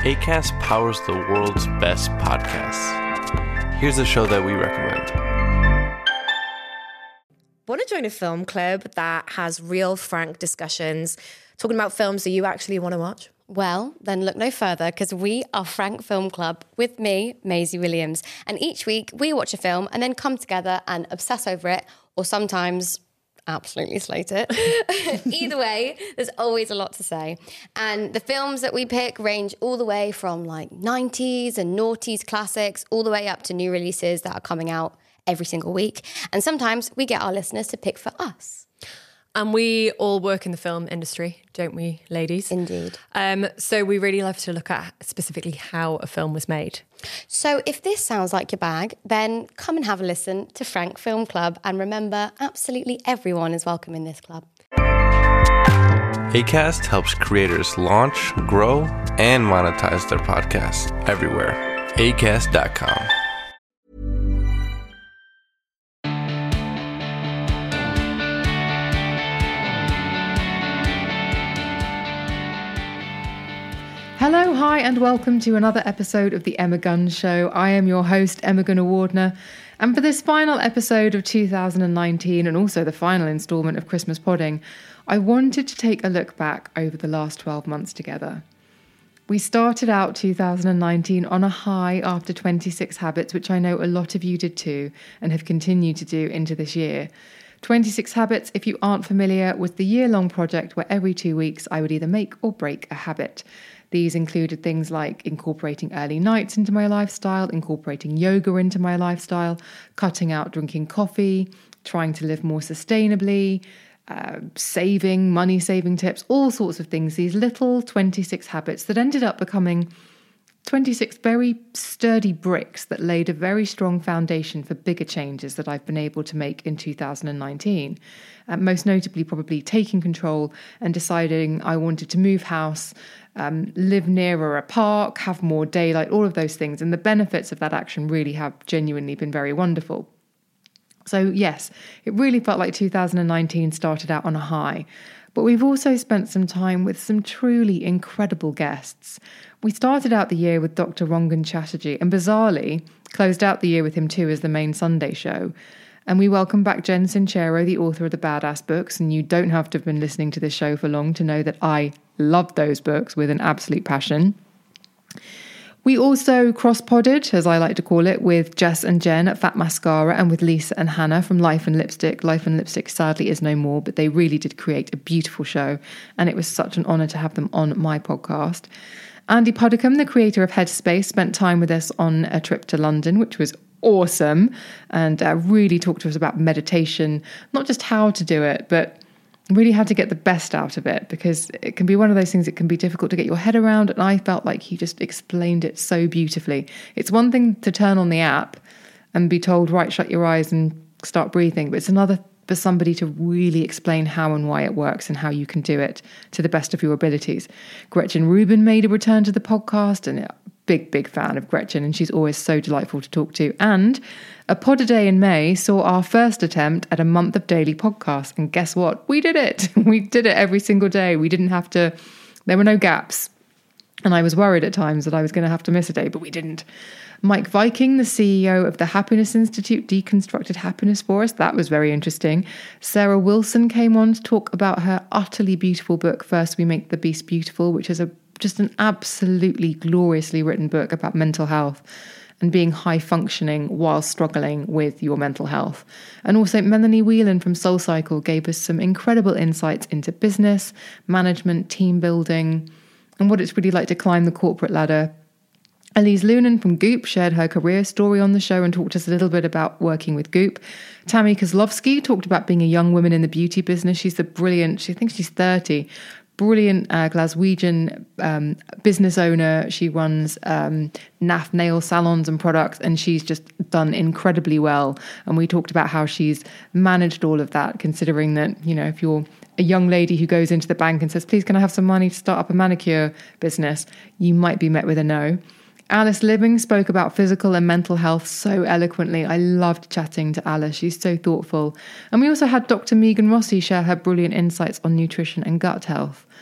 Acast powers the world's best podcasts. Here's a show that we recommend. Want to join a film club that has real, frank discussions, talking about films that you actually want to watch? Well, then look no further, because we are Frank Film Club with me, Maisie Williams. And each week we watch a film and then come together and obsess over it, or sometimes absolutely slate it. Either way, there's always a lot to say. And the films that we pick range all the way from like 90s and noughties classics, all the way up to new releases that are coming out every single week. And sometimes we get our listeners to pick for us. And we all work in the film industry, don't we, ladies? Indeed. So we really love to look at specifically how a film was made. So if this sounds like your bag, then come and have a listen to Frank Film Club. And remember, absolutely everyone is welcome in this club. Acast helps creators launch, grow, and monetize their podcasts everywhere. Acast.com. Hello, hi, and welcome to another episode of The Emma Gunn Show. I am your host, Emma Gunn-Awardner, and for this final episode of 2019, and also the final instalment of Christmas Podding, I wanted to take a look back over the last 12 months together. We started out 2019 on a high after 26 Habits, which I know a lot of you did too, and have continued to do into this year. 26 Habits, if you aren't familiar, was the year-long project where every 2 weeks I would either make or break a habit. These included things like incorporating early nights into my lifestyle, incorporating yoga into my lifestyle, cutting out drinking coffee, trying to live more sustainably, money saving tips, all sorts of things. These little 26 habits that ended up becoming 26 very sturdy bricks that laid a very strong foundation for bigger changes that I've been able to make in 2019. Most notably, probably taking control and deciding I wanted to move house, live nearer a park, have more daylight, all of those things. And the benefits of that action really have genuinely been very wonderful. So yes, it really felt like 2019 started out on a high. But we've also spent some time with some truly incredible guests. We started out the year with Dr. Rangan Chatterjee and bizarrely closed out the year with him too as the main Sunday show. And we welcome back Jen Sincero, the author of the Badass books. And you don't have to have been listening to this show for long to know that I love those books with an absolute passion. We also cross-podded, as I like to call it, with Jess and Jen at Fat Mascara and with Lisa and Hannah from Life and Lipstick. Life and Lipstick sadly is no more, but they really did create a beautiful show. And it was such an honour to have them on my podcast. Andy Puddicombe, the creator of Headspace, spent time with us on a trip to London, which was awesome, and really talked to us about meditation, not just how to do it, but really how to get the best out of it, because it can be one of those things that can be difficult to get your head around, and I felt like he just explained it so beautifully. It's one thing to turn on the app and be told, right, shut your eyes and start breathing, but it's another for somebody to really explain how and why it works and how you can do it to the best of your abilities. Gretchen Rubin made a return to the podcast, and big fan of Gretchen, and she's always so delightful to talk to. And a pod a day in May saw our first attempt at a month of daily podcasts, and guess what? We did it. We did it every single day. We didn't have to, there were no gaps. And I was worried at times that I was going to have to miss a day, but we didn't. Mike Viking, the CEO of the Happiness Institute, deconstructed happiness for us. That was very interesting. Sarah Wilson came on to talk about her utterly beautiful book, First We Make the Beast Beautiful, which is just an absolutely gloriously written book about mental health and being high functioning while struggling with your mental health. And also Melanie Whelan from Soul Cycle gave us some incredible insights into business, management, team building, and what it's really like to climb the corporate ladder. Elise Lunan from Goop shared her career story on the show and talked to us a little bit about working with Goop. Tammy Kozlowski talked about being a young woman in the beauty business. She's the brilliant, I think she's 30, brilliant Glaswegian business owner. She runs NAF nail salons and products, and she's just done incredibly well. And we talked about how she's managed all of that, considering that, you know, if you're a young lady who goes into the bank and says, please, can I have some money to start up a manicure business? You might be met with a no. Alice Libbing spoke about physical and mental health so eloquently. I loved chatting to Alice. She's so thoughtful. And we also had Dr. Megan Rossi share her brilliant insights on nutrition and gut health.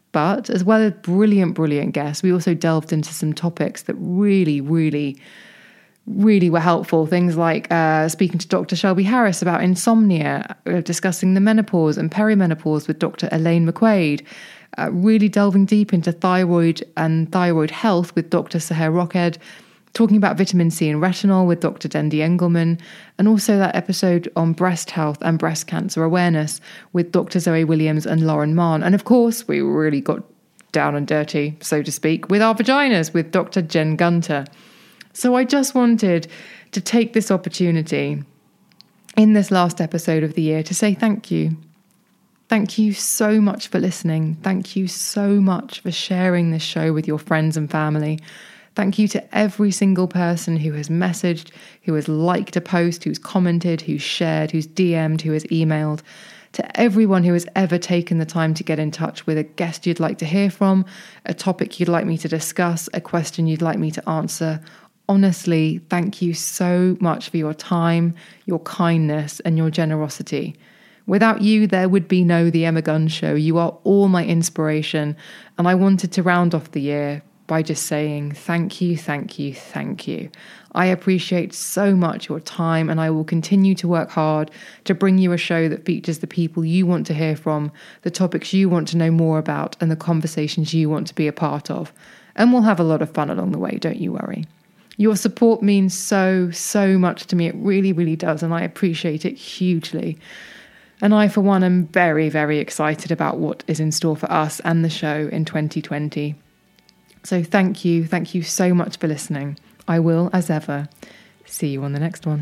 But as well as brilliant, brilliant guests, we also delved into some topics that really, really, really were helpful. Things like speaking to Dr. Shelby Harris about insomnia, discussing the menopause and perimenopause with Dr. Elaine McQuaid, really delving deep into thyroid and thyroid health with Dr. Seher Rockhead, talking about vitamin C and retinol with Dr. Dendi Engelman, and also that episode on breast health and breast cancer awareness with Dr. Zoe Williams and Lauren Mahn. And of course, we really got down and dirty, so to speak, with our vaginas with Dr. Jen Gunter. So I just wanted to take this opportunity in this last episode of the year to say thank you. Thank you so much for listening. Thank you so much for sharing this show with your friends and family. Thank you to every single person who has messaged, who has liked a post, who's commented, who's shared, who's DM'd, who has emailed. To everyone who has ever taken the time to get in touch with a guest you'd like to hear from, a topic you'd like me to discuss, a question you'd like me to answer. Honestly, thank you so much for your time, your kindness, and your generosity. Without you, there would be no The Emma Gunn Show. You are all my inspiration, and I wanted to round off the year by just saying thank you, thank you, thank you. I appreciate so much your time, and I will continue to work hard to bring you a show that features the people you want to hear from, the topics you want to know more about, and the conversations you want to be a part of. And we'll have a lot of fun along the way, don't you worry. Your support means so, so much to me. It really, really does, and I appreciate it hugely. And I, for one, am very, very excited about what is in store for us and the show in 2020. So thank you so much for listening. I will, as ever, see you on the next one.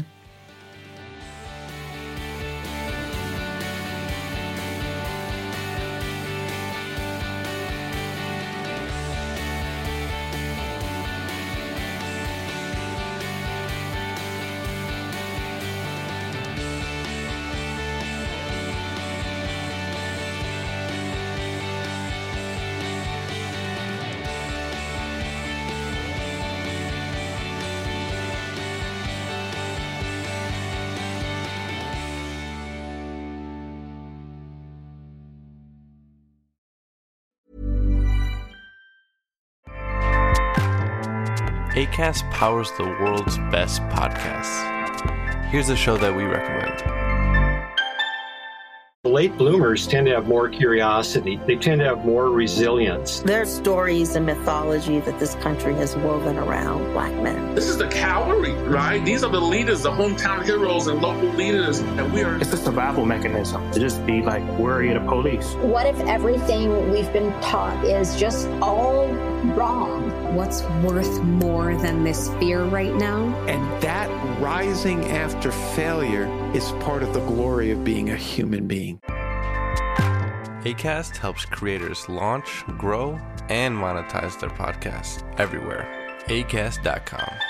Acast powers the world's best podcasts. Here's a show that we recommend. Late bloomers tend to have more curiosity. They tend to have more resilience. There's stories and mythology that this country has woven around Black men. This is the cavalry, right? These are the leaders, the hometown heroes and local leaders. And we are... It's a survival mechanism to just be like worry of the police. What if everything we've been taught is just all wrong? What's worth more than this fear right now? And that rising after failure is part of the glory of being a human being. Acast helps creators launch, grow, and monetize their podcasts everywhere. Acast.com.